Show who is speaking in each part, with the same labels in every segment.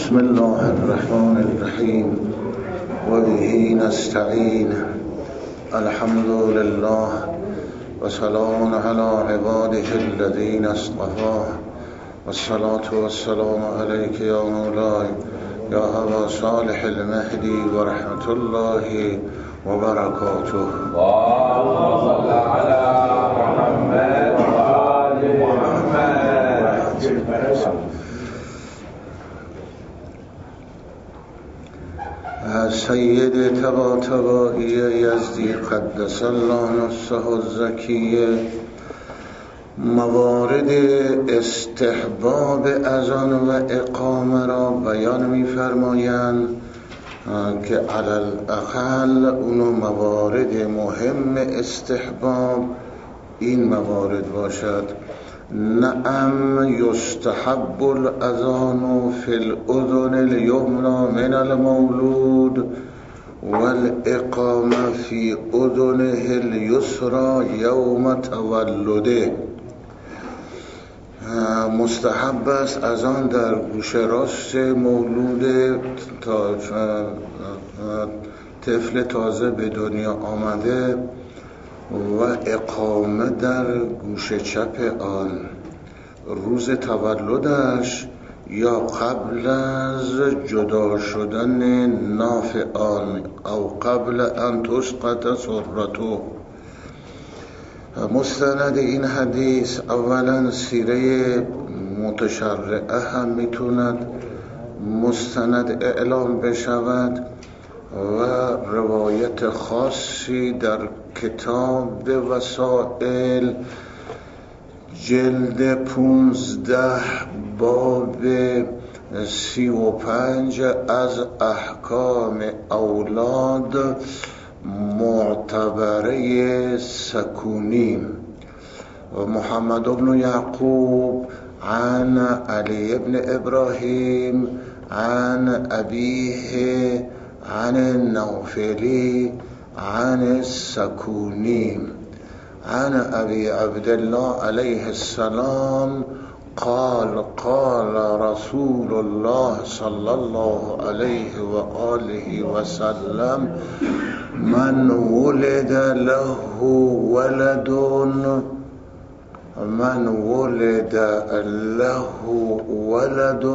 Speaker 1: بسم الله الرحمن الرحیم و به نستعین. الحمد لله و سلام علی عباده الذین اصطفى و الصلاة و السلام علیک یا مولای یا ابا صالح المهدی و رحمت الله و برکاته.
Speaker 2: اللهم صل علی محمد و آل محمد.
Speaker 1: سید طباطبایی یزدی قدس الله نفسه الزکیه موارد استحباب اذان و اقامه را بیان می‌فرمایند که علی الاقل اونو موارد مهم استحباب این موارد باشد. نعم یستحب الاذان فی الاذن الیمنی من المولود والاقامه فی اذنه الیسری یوم تولده. مستحب است اذان در گوش راست مولود طفل تازه به دنیا آمده و اقامه در گوش چپ آن روز تولدش یا قبل از جدا شدن ناف آن او قبل ان تسقط سرته. مستند این حدیث اولا سیره متشرعه هم میتوند مستند اعلام بشود و روایت خاصی در کتاب وسائل جلد 15 باب 35 از احکام اولاد معتبره سکونی و محمد بن یعقوب عن علی بن ابراهیم عن ابیه عن النوفلی عن السکونی عن ابی عبدالله علیه السلام قال قال رسول الله صلی الله علیه و آله و سلم من ولد له ولد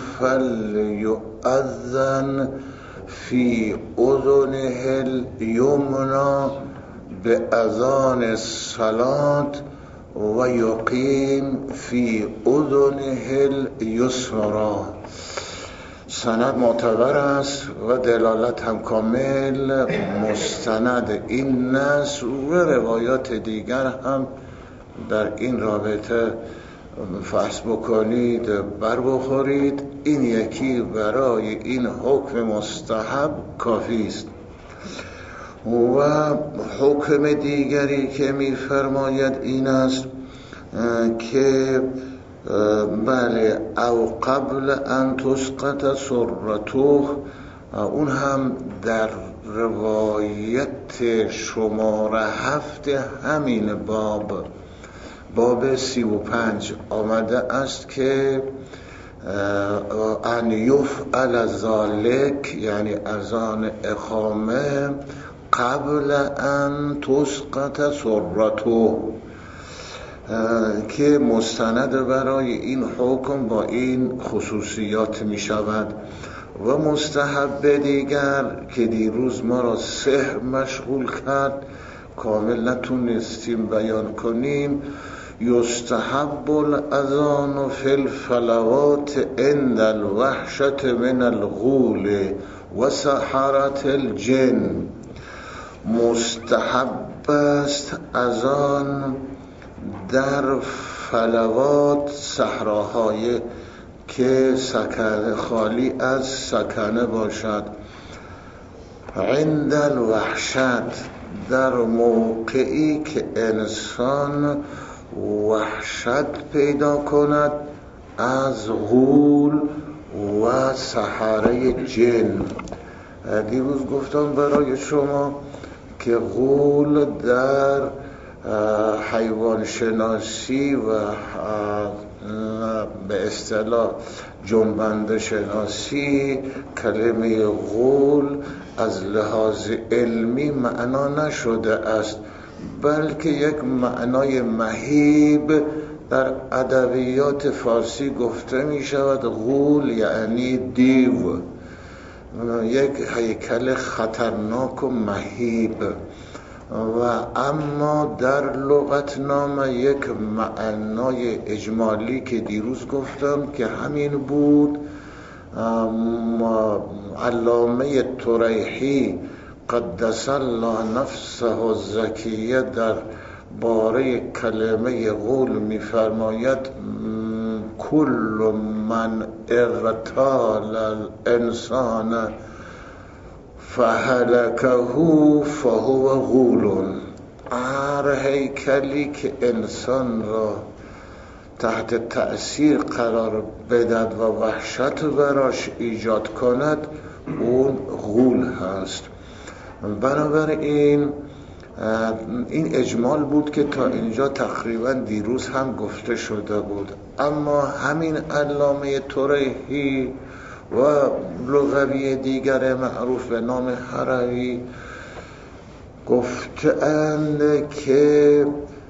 Speaker 1: فلیؤذن فی اذنه الیمنی بأذان الصلاة و یقیم فی اذنه الیسری. سند معتبر است و دلالت هم کامل. مستند این نص و روایات دیگر هم در این رابطه فحص بکنید بر بخورید. این یکی برای این حکم مستحب کافی است. و حکم دیگری که می‌فرماید این است که بله او قبل ان تسقط سرته، اون هم در روایت شماره 7 همین باب 35 آمده است که ان یفعل ذلک، یعنی اذان اقامه قبل ان تسقط سرته، که مستند برای این حکم با این خصوصیات می شود. و مستحب دیگر که دیروز ما را سحر مشغول کرد کامل نتونستیم بیان کنیم، یستحب الاذان فی الفلوات عند الوحشة من الغول و سحرة الجن. مستحب است اذان در فلوات، صحراهای که سکنه خالی از سکنه باشد، عند الوحشت در موقعی که انسان وحشت پیدا کند از غول و سحره جن. دیروز گفتم برای شما که غول در حیوان شناسی و به اصطلاح جنبنده شناسی کلمه غول از لحاظ علمی معنا نشده است، بلکه یک معنای مهیب در ادبیات فارسی گفته می شود. غول یعنی دیو، یک هیکل خطرناک و مهیب. و اما در لغتنامه یک معنای اجمالی که دیروز گفتم که همین بود، علامه طریحی قدس الله نفسه الزکیه در باره کلمه غول می‌فرماید کل من اغتال الانسان فهلكه فهو غول. هر هیکلی که انسان را تحت تأثیر قرار بدهد و وحشت براش ایجاد کند اون غول هست. بنابراین این اجمال بود که تا اینجا تقریبا دیروز هم گفته شده بود. اما همین علامه طریحی و لغوی دیگر معروف به نام هروی گفتند که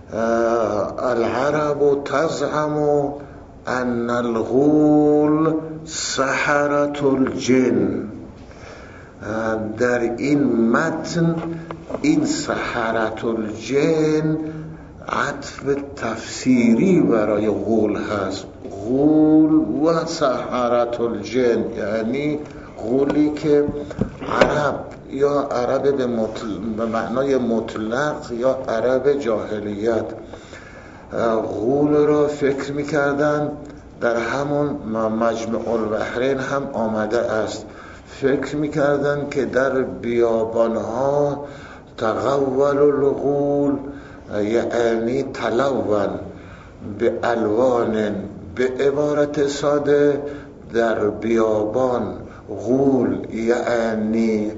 Speaker 1: العرب تزعم ان الغول سحرة الجن. در این متن این سحرة الجن عطف تفسیری برای غول هست. غول و سحرة الجن یعنی غولی که عرب یا عرب به معنای مطلق یا عرب جاهلیت غول را فکر می‌کردند. در همون مجمع البحرین هم آمده است. فکر می‌کردند که در بیابان‌ها تغول الغول یعنی تلون به الوان. به عبارت ساده در بیابان غول یعنی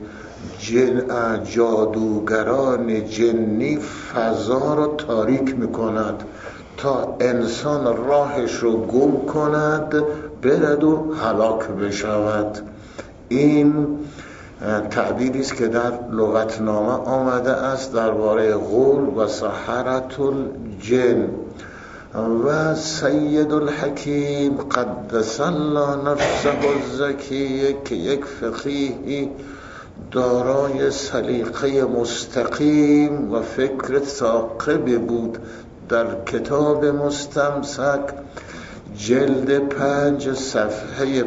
Speaker 1: جادوگران جنی فضا رو تاریک میکند تا انسان راهش رو گم کند، برد و هلاک بشود. این تعبیری است که در لغتنامه آمده است درباره غول و سحرة الجن. و سید الحکیم قدس الله نفسه الزکیه که یک فقیهی دارای سلیقه مستقیم و فکر ثاقب بود، در کتاب مستمسک جلد 5 صفحه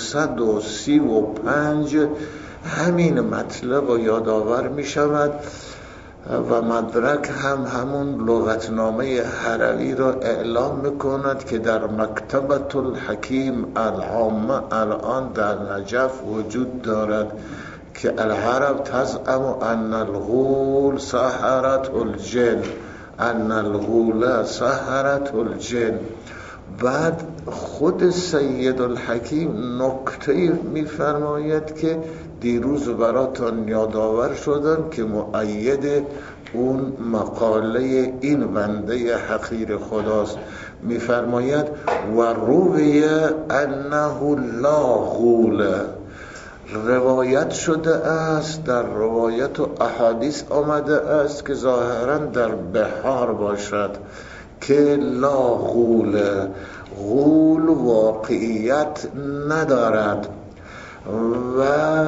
Speaker 1: 535 همین مطلب و یادآور می شود و مدرک هم همون لغتنامه هروی را اعلام میکند که در مکتبة الحکیم العامه الان در نجف وجود دارد که العرب تزعم ان الغول سحرة الجن، ان الغول سحرة الجن. بعد خود سید الحکیم نکته میفرماید که دیروز براتان یادآور شدم که مؤید اون مقاله این بنده حقیر خداست. میفرماید و روی انه لا غول. روایت شده است، در روایت و احادیث آمده است که ظاهرا در بحار باشد که لا غول، غول واقعیت ندارد. و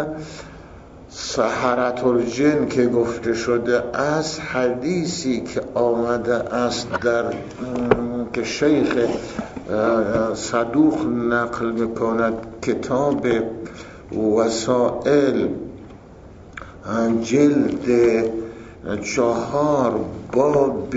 Speaker 1: سحرة الجن که گفته شده است، حدیثی که آمده است در که شیخ صدوق نقل میکند، کتاب وسائل جلد 4 باب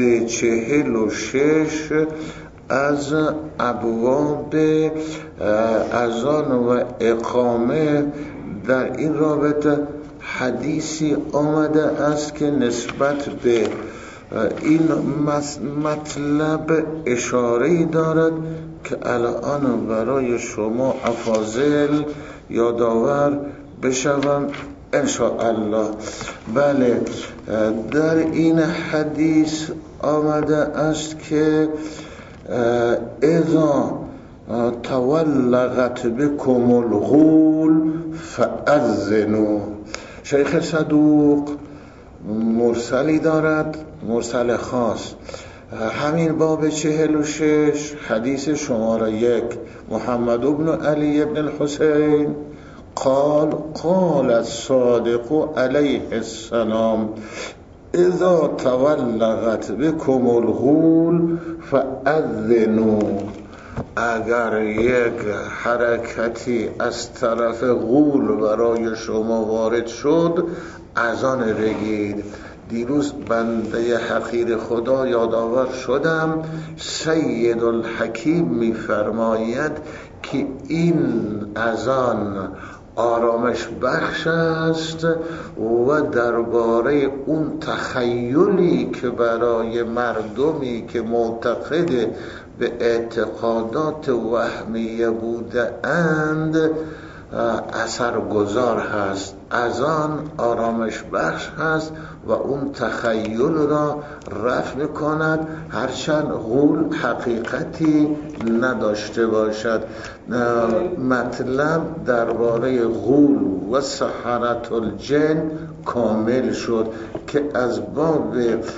Speaker 1: 46 از ابواب اذان و اقامه در این رابطه حدیثی آمده است که نسبت به این مطلب اشاره‌ای دارد که الان برای شما افاضل یادآور بشوم انشاءالله. بله، در این حدیث آمده است که اذا تولغت بكم الغول فأذنوا. شیخ صدوق مرسلی دارد، مرسل خاص. همین باب 46 حدیث شماره 1 محمد بن علی بن الحسین قال الصادق علیه السلام اذا تولغت بكم الغول فأذنوا. اگر یک حرکتی از طرف غول برای شما وارد شد اذان بگید. دیروز بنده حقیر خدا یادآور شدم سید الحکیم می‌فرماید که این اذان آرامش بخش است و درباره اون تخیلی که برای مردمی که معتقد به اعتقادات وهمیه بوده اند اثرگذار هست. اذان آرامش بخش هست و اون تخیل را رفع میکند هرچند غول حقیقتی نداشته باشد. مطلب درباره غول و سحرة الجن کامل شد که از باب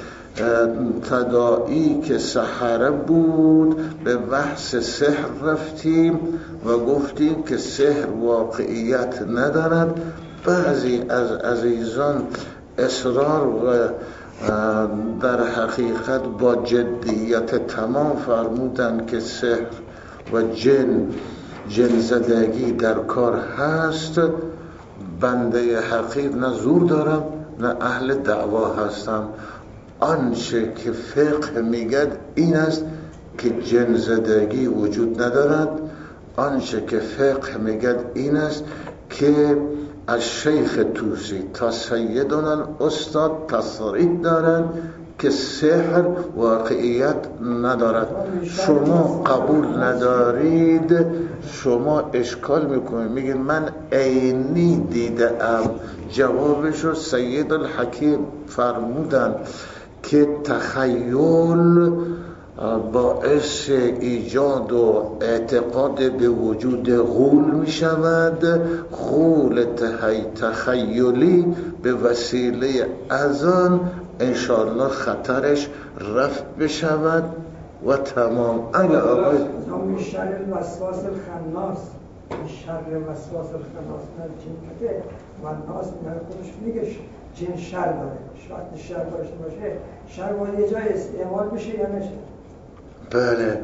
Speaker 1: تداعی که سحره بود به بحث سحر رفتیم و گفتیم که سحر واقعیت ندارد. بعضی از عزیزان اصرار و در حقیقت با جدیت تمام فرمودند که سحر و جن زدگی در کار هست. بنده حقیق نه زور دارم نه اهل دعوا هستم. آنچه که فقه میگد این است که جن زدگی وجود ندارد. آنچه که فقه میگد این است که از شیخ توسی تا سیدنا استاد تصریح دارند که سحر واقعیت ندارد. شما قبول ندارید، شما اشکال میکنید، میگید من عینی دیدم. جوابشو سید الحکیم فرمودن که تخیل باعث ایجاد و اعتقاد به وجود غول می شود. غول تخیلی به وسیله اذان انشاءالله خطرش رفع بشود و تمام. اگر آقای
Speaker 3: شر وسواس الخناس، شر وسواس الخناس جنکته و ناس خودش میگه جن شر داره. شاید شر داشته باشه، شر باید یه جای استعمال بشه یا نشه.
Speaker 1: بله،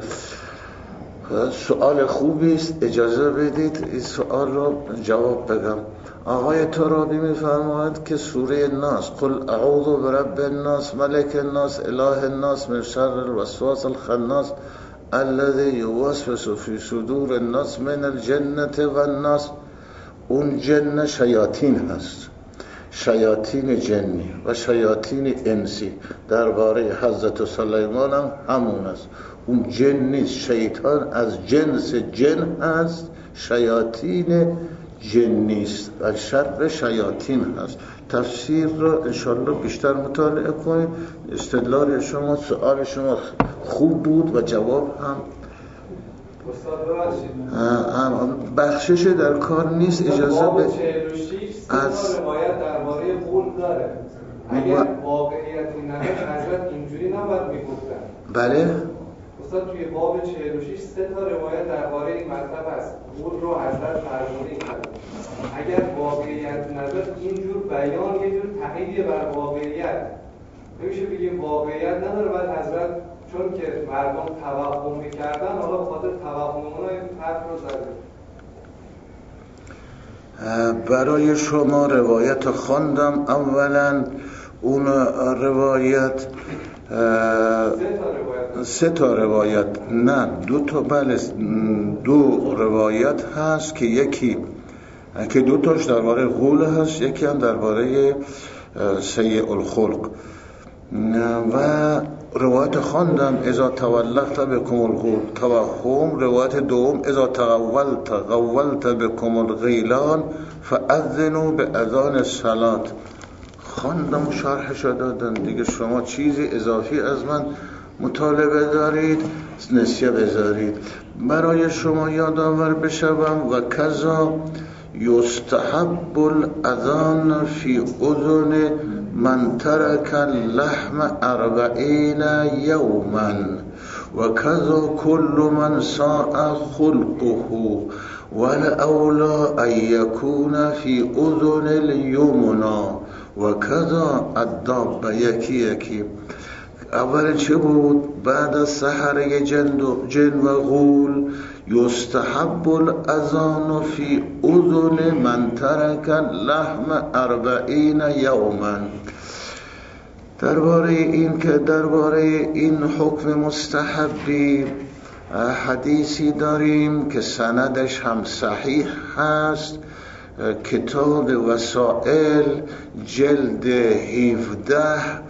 Speaker 1: سؤال خوبی است. اجازه بدید این سؤال رو جواب بدم. آقای ترابی می‌فرماید که سوره ناس قل اعوذ برب الناس ملک الناس اله الناس من شر الوسواس الخناس الذي يوسوس في صدور الناس من الجنة والناس. اون جن شیاطین هست، شیاطین جنی و شیاطین انسی. درباره حضرت سلیمان هم همون است. اون جن نیست، شیطان از جنس جن هست، شیاطین جن نیست و شر شیاطین هست. تفسیر رو انشالله بیشتر مطالعه کنید. استدلال شما، سؤال شما خوب بود و جواب هم بخشش در کار نیست. اجازه به
Speaker 2: 46 از روایت درباره غول داره. اگر واقعیتی نداشت حضرت اینجوری نباید میگفتن.
Speaker 1: بله
Speaker 2: استاد توی باب 46 3 تا روایت درباره این مطلب هست. غول رو حضرت فرمودن اگر واقعیت نداشت اینجور بیان یه جور تقییدیه بر واقعیت. نمیشه بگیم واقعیت نداره بعد حضرت چون که مردم توهم میکردن حالا خاطر توهم اونا این حرف رو زده.
Speaker 1: برای شما روایت خواندم. اولا اون روایت 3 تا روایت نه 2 تا، بله 2 روایت هست که یکی که 2 تاش درباره غول هست، یکی هم درباره سیء الخلق. و روایت خواندم اذا تولغت بكم الغول توهم. روایت دوم اذا تغولت بكم الغیلان فاذنوا باذان الصلاة. خواندم و شرحش دادن دیگه. شما چیزی اضافی از من مطالبه دارید؟ نسیه بذارید. برای شما یادآور بشوم و کذا یستحب الاذان فی اذن من ترک اللحم 40 یوما و کذا کل من ساء خلقه والاولی ان یکون فی اذن الیمنا و کذا الدابه. یکی اول چه بود؟ بعد از سحره جن و غول یستحب الاذان فی اذن من ترک اللحم 40 یوما. درباره این حکم مستحبی حدیثی داریم که سندش هم صحیح هست. کتاب وسائل جلد 17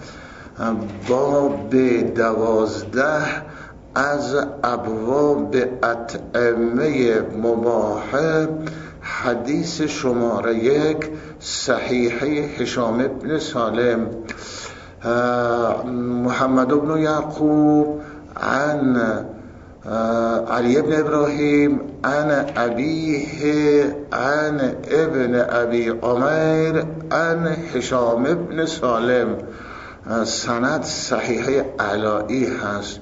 Speaker 1: باب 12 از ابواب اطعمه مباحه، حدیث شماره 1 صحیحه هشام ابن سالم محمد بن یعقوب عن علی ابن ابراهیم عن ابیه عن ابن ابی عمیر عن هشام ابن سالم. سند صحیحه علایی هست.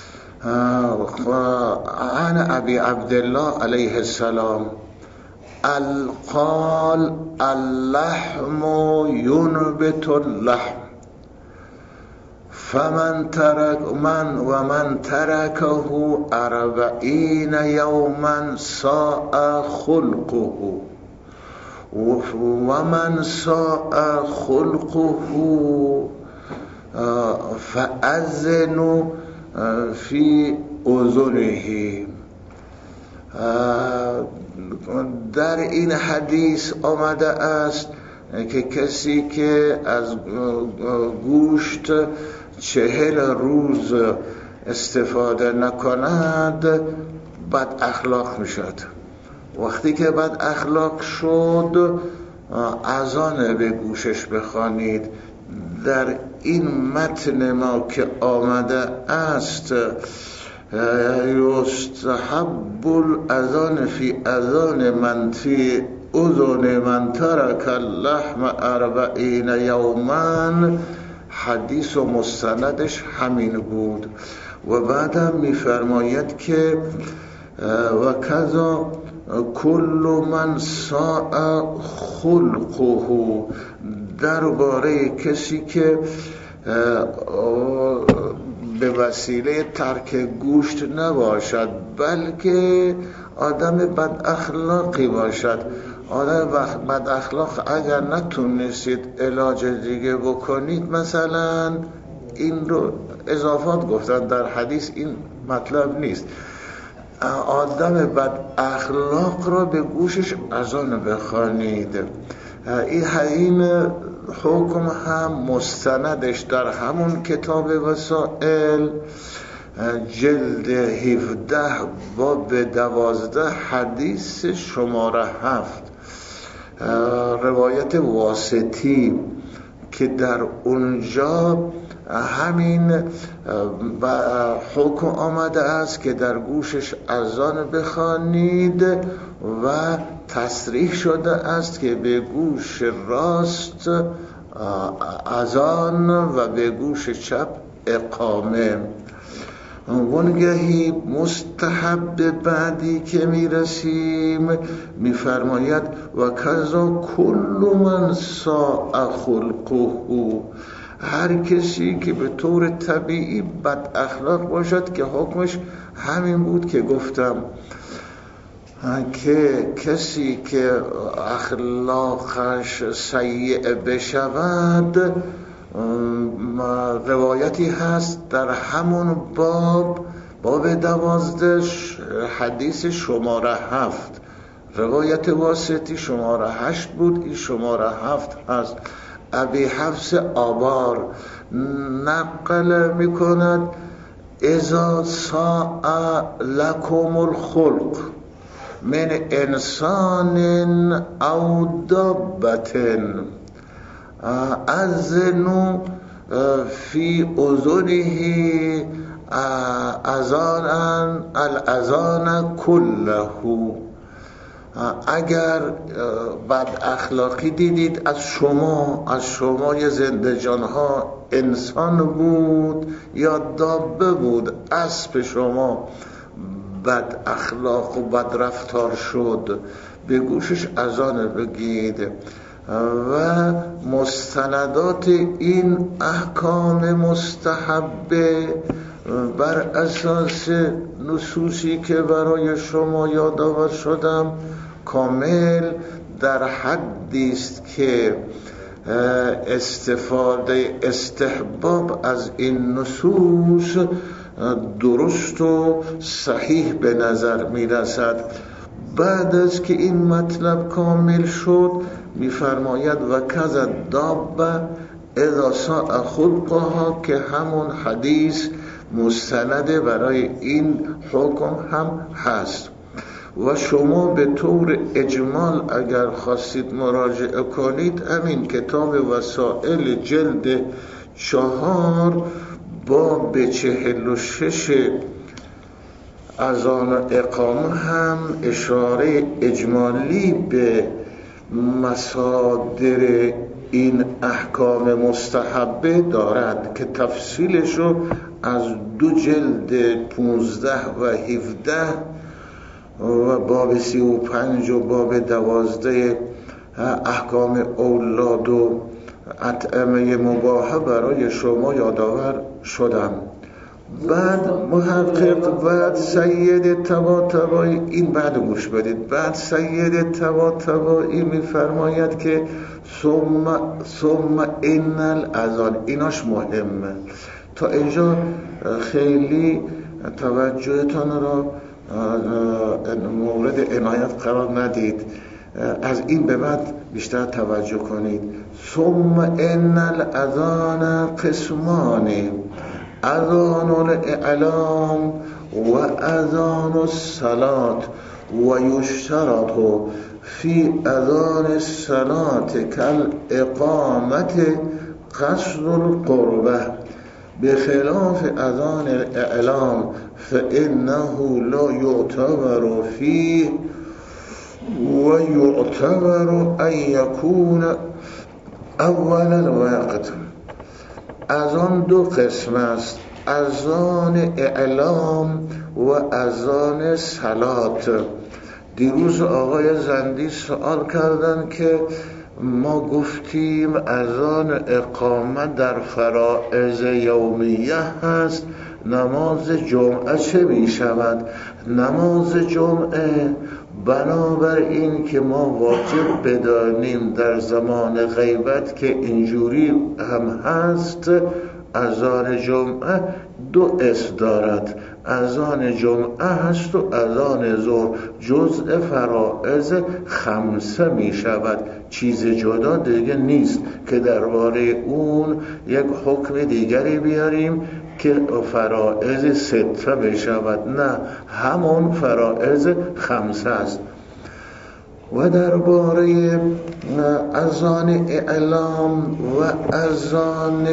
Speaker 1: عن ابی عبدالله علیه السلام قال اللحم ينبت اللحم فمن تركه 40 يوما ساء خلقه ومن ساء خلقه فأذن فی اذنه. در این حدیث آمده است که کسی که از گوشت 40 روز استفاده نکند بد اخلاق میشد. وقتی که بد اخلاق شد اذان به گوشش بخوانید. در این متن ما که آمده است یستحب الاذان فی اذان من فی اذن من ترک اللحم 40 یوما، حدیث و مستندش همین بود. و بعدم میفرماید که و کذا کل من ساء خلقه، درباره کسی که به وسیله ترک گوشت نباشد بلکه آدم بد اخلاقی باشد. آدم بد اخلاق اگر نتونستید علاج دیگه بکنید، مثلا این رو اضافات گفتن در حدیث، این مطلب نیست، آدم بد اخلاق را به گوشش اذان بخوانید. این حکم هم مستندش در همون کتاب وسائل جلد 17 باب 12 حدیث شماره 7 روایت واسطی که در اونجا همین حکم آمده است که در گوشش اذان بخوانید و تصریح شده است که به گوش راست اذان و به گوش چپ اقامه. وانگهی مستحب بعدی که میرسیم میفرماید و کذا کل من ساء خلقه، هر کسی که به طور طبیعی بد اخلاق باشد که حکمش همین بود که گفتم، که کسی که اخلاقش سیء بشود. روایتی هست در همون باب 12 حدیث شماره 7 روایت واسطی شماره 8 بود، این شماره 7 هست. ابی حفص آبار نقل میکند اذا ساء لکم الخلق من انسان او دابة اذنوا فی اذنه الاذان کله. اگر بد اخلاقی دیدید از شما یه زنده جانها انسان بود یا دابه بود، اسب شما بد اخلاق و بد رفتار شد، به گوشش اذان بگید. و مستندات این احکام مستحبه بر اساس نصوصی که برای شما یادآور شدم کامل در حدی است که استحباب از این نصوص درست و صحیح به نظر می رسد. بعد از که این مطلب کامل شد می‌فرماید و کذا دابه اذا ساء خلقها، که همون حدیث مستند برای این حکم هم هست. و شما به طور اجمال اگر خواستید مراجعه کنید همین کتاب وسائل جلد 4 باب 46 اذان و اقامه هم اشاره اجمالی به مصادر این احکام مستحبه دارد که تفصیلش رو از 2 جلد 15 و 17 و باب 35 و باب 12 احکام اولاد و اطعمه مباحه برای شما یادآور شدم. بعد محقق بعد سید طباطبایی، این بعد گوش بدید، بعد سید طباطبایی میفرماید که ثم ان الاذان، ایناش مهمه. تا اینجا خیلی توجهتان را مورد عنایت قرار ندید، از این به بعد بیشتر توجه کنید. ثم ان الاذان قسمان، اذان الاعلام و اذان الصلاة و یشترط فی اذان الصلاة کالاقامت قصد القربه بخلاف اذان الاعلام فانه لا یعتبر فیه و یعتبر ان یکون اول الوقت. اذان 2 قسم است، اذان اعلام و اذان صلات. دیروز آقای زندی سوال کردن که ما گفتیم اذان اقامه در فرائض یومیه هست، نماز جمعه چه می شود؟ نماز جمعه بنابراین که ما واجب بدانیم در زمان غیبت که اینجوری هم هست، اذان جمعه 2 اسم دارد، اذان جمعه هست و اذان ظهر، جزء فرائض 5 می شود، چیز جدا دیگه نیست که درباره اون یک حکم دیگری بیاریم که فرائض 6 می شود، نه، همون فرائض 5 است. و درباره اذان اعلام و اذان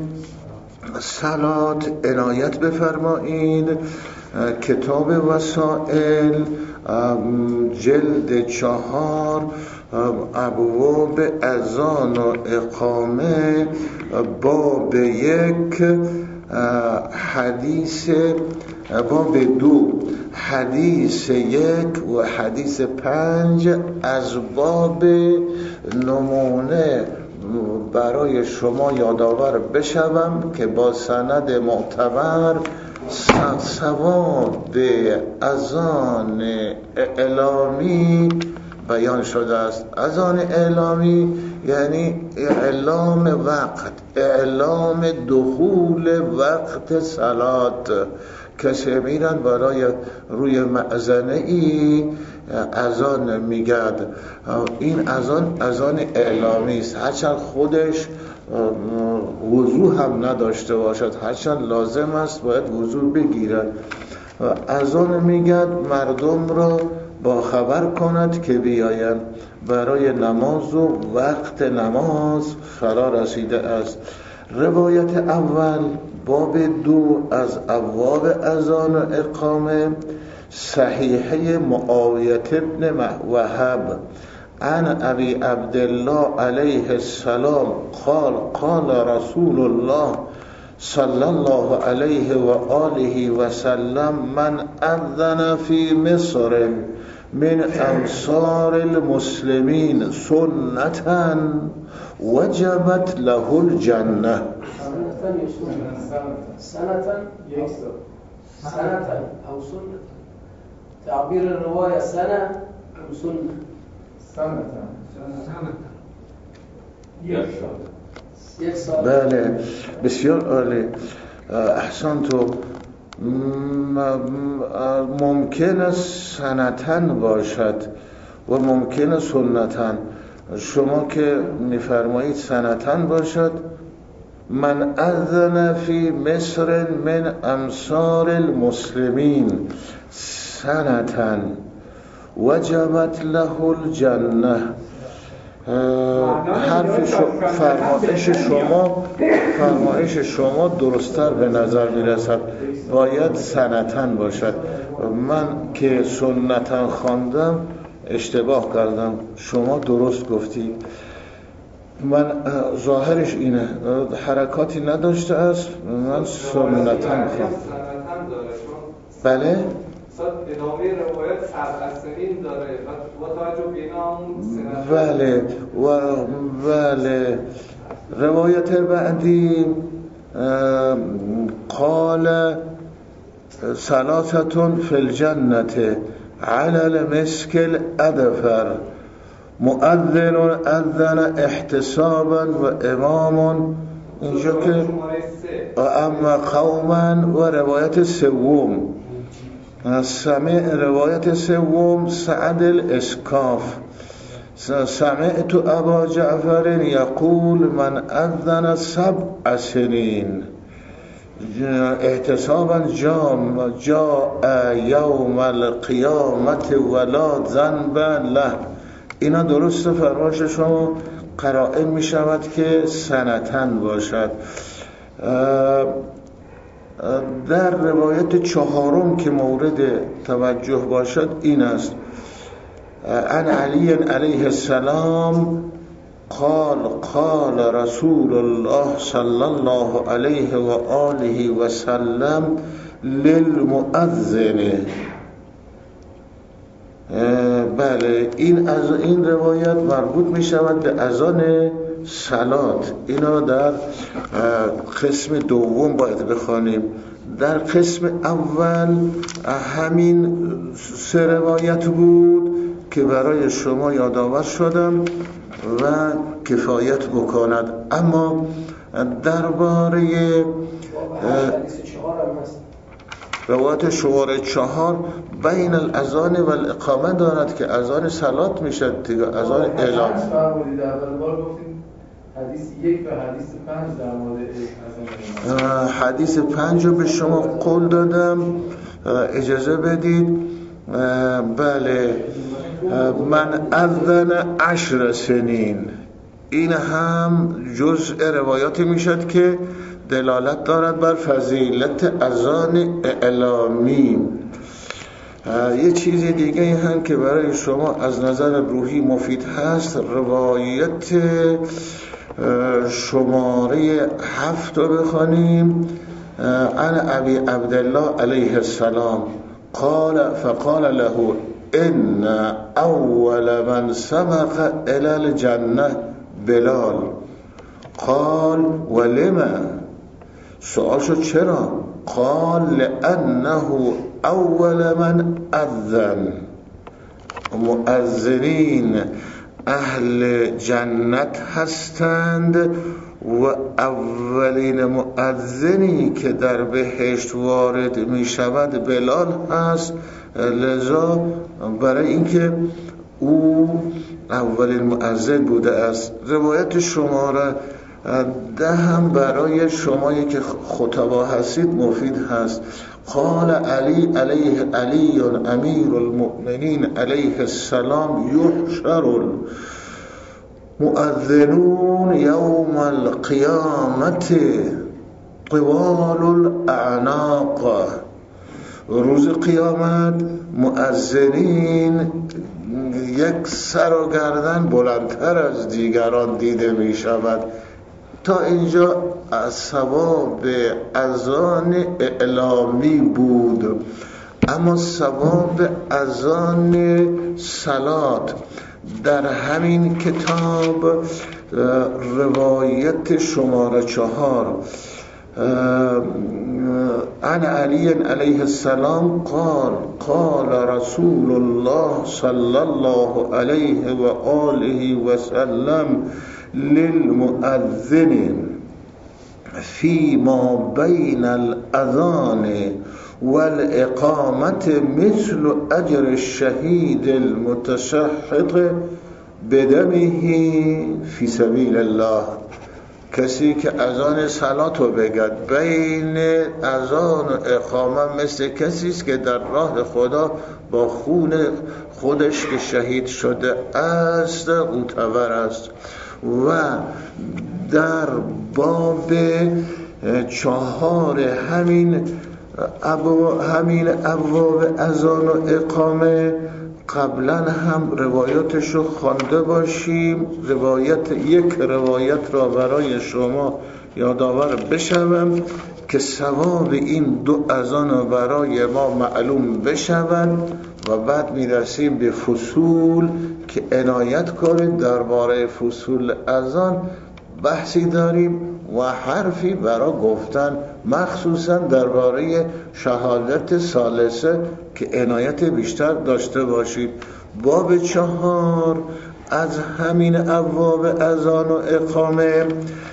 Speaker 1: صلات عنایت بفرمایید. کتاب وسائل جلد 4 ابواب اذان و اقامه باب 1 حدیث باب 2 حدیث 1 و حدیث 5 از باب نمونه برای شما یادآور بشوم که با سند معتبر ثواب اذان اعلامی بیان شده است. اذان اعلامی یعنی اعلام وقت، اعلام دخول وقت صلات. کسی میرن برای روی مأذنه ای اذان میگد، این اذان اعلامی است، هرچند خودش وضو هم نداشته باشد، هرچند لازم است باید وضو بگیرد. اذان میگد مردم را با خبر کند که بیایند برای نماز و وقت نماز فرا رسیده است. روایت اول باب 2 از ابواب اذان و اقامه، صحیحه معاویه ابن وهب عن ابی عبدالله علیه السلام قال قال رسول الله صلی الله علیه و آله و سلم من اذن فی مصر من امصار المسلمین سنتا وجبت له الجنه.
Speaker 4: سنة أو سنة، تعبير الرواية سنة أو سنة. یک سال.
Speaker 1: بله بسیار عالی، احسنتم. ممکن است سنتن باشد و ممکن است سنتن. شما که میفرمایید سنتن باشد، من اذن فی مصر من امصار المسلمین سنتن وجبت له الجنه. فرمایش شما درست‌تر به نظر میرسد، باید سنتن باشد. من که سنتن خواندم اشتباه کردم، شما درست گفتی. من ظاهرش اینه، حرکاتی نداشته است، من سنتن خواندم. بله؟
Speaker 2: ادامه روایت 7 سنین داره و توجه به
Speaker 1: بله بله. روایت بعدی قال ثلاثة فی الجنة علی المسك الأدفر مؤذن اذن احتسابا و امام. اینجا که اما قوما و روایت سوم سمع، روایت سوم سعد الاسکاف سمعت ابا جعفر یقول من اذن 7 سنین احتسابا جاء یوم القیامت ولا ذنب له. اینا درست فرمایش شما قرائن می شود که سنتن باشد. در روایت 4 که مورد توجه باشد این است: عن علی علیه السلام قال قال رسول الله صلی الله علیه و آله و سلم للمؤذن. بله، این روایت مربوط می شود به اذان صلات. اینا در قسم دوم باید بخوانیم. در قسم اول همین 3 روایت بود که برای شما یادآور شدم و کفایت بکند. اما درباره روایت شماره 4 بین الاذان و الاقامه دارد که اذان صلات میشد دیگه، اذان اعلام.
Speaker 2: حدیث 1 و حدیث 5 در مورد اذان.
Speaker 1: حدیث 5 رو به شما قول دادم، اجازه بدید. بله، من اذن 10 سنین، این هم جزء روایاتی میشد که دلالت دارد بر فضیلت اذان اعلامی. یه چیز دیگه هم که برای شما از نظر روحی مفید هست، روایت شماره 7 رو بخوانیم. عن ابی عبدالله علیه السلام قال فقال له ان اول من سبق الى الجنه بلال قال ولما. سوال شد چرا؟ قال لانه اول من اذن. مؤذنین اهل جنت هستند و اولین مؤذنی که در بهشت وارد می شود بلال هست. لذا برای اینکه او اولین مؤذن بوده است. روایت شماره 10 هم برای شمایی که خطبا هستید مفید هست. قال علی امیر المؤمنین علیه السلام یحشر مؤذنون یوم القیامت طوال الاعناق، روز قیامت مؤذنین یک سر و گردن بلندتر از دیگران دیده می شود. تا اینجا ثواب اذان اعلامی بود، اما ثواب اذان صلات در همین کتاب روایت شماره 4 عن علی علیه السلام قال رسول الله صلی الله علیه و آله و سلم للمؤذن فيما بين الأذان والإقامة مثل أجر الشهيد المتشحط بدمه في سبيل الله. کسی که اذان صلات رو بگد بین اذان و اقامه مثل کسی است که در راه خدا با خون خودش که شهید شده است معتبر است. و در باب 4 همین ابواب اذان و اقامه قبلا هم روایاتش رو خوانده باشیم. یک روایت را برای شما یادآور بشوم که ثواب این 2 اذان برای ما معلوم بشود و بعد میرسیم به فصول که عنایت کنید درباره فصول اذان بحثی داریم و حرفی برای گفتن، مخصوصا درباره شهادت ثالثه که عنایت بیشتر داشته باشید. باب 4 از همین ابواب اذان و اقامه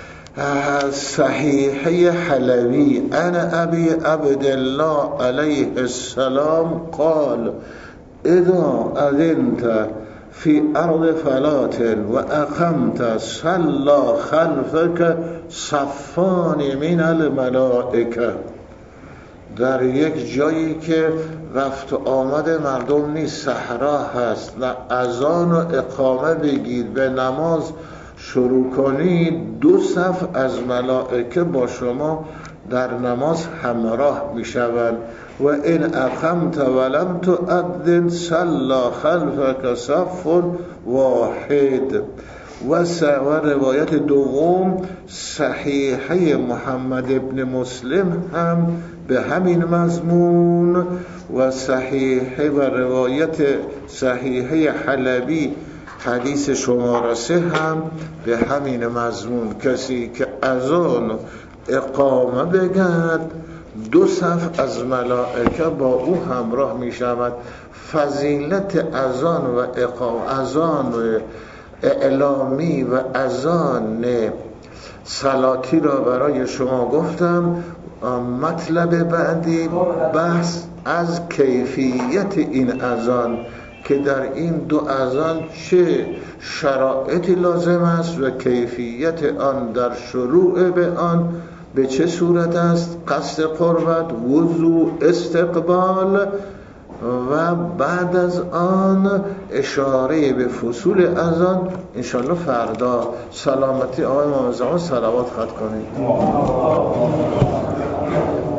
Speaker 1: صحیحه حلوی عن ابی عبدالله علیه السلام قال اذا اذنت في ارض فلات و اقمت صلى خلفك صفان من الملائکه. در یک جایی که رفت و آمد مردم نیست، صحرا هست، و اذان و اقامه بگید به نماز شروع کنید، 2 صف از ملائکه با شما در نماز همراه می شوند. و این اقمت ولم تؤذن صلى خلفك صف واحد. و روایت دوم صحیحه محمد ابن مسلم هم به همین مضمون و صحیحه و روایت صحیحه حلبی حدیث شماره 3 هم به همین مضمون. کسی که اذان اقامه بگد 2 صف از ملائکه با او همراه می شود. فضیلت اذان و اقامه، اذان و اعلامی و اذان صلاتی را برای شما گفتم. مطلب بعدی بحث از کیفیت این اذان که در این 2 اذان چه شرایطی لازم است و کیفیت آن در شروع به آن به چه صورت است، قصد قربت، وضو، استقبال و بعد از آن اشاره به فصول اذان. انشالله فردا سلامتی آقای امام زمان صلوات خط کنید.